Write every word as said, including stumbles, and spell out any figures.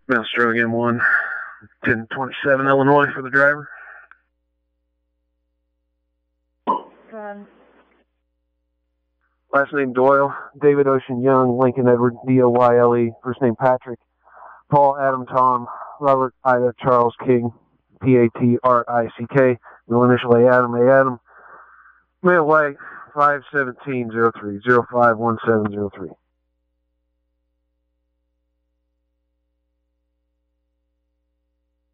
Maelstrom again, one ten twenty-seven Illinois for the driver. Um, Last name Doyle, David Ocean Young, Lincoln Edward, D O Y L E, first name Patrick, Paul Adam Tom, Robert Ida Charles King, P A T R I C K, middle initial A Adam, A Adam, male white, five seventeen zero three, zero five one seven zero three.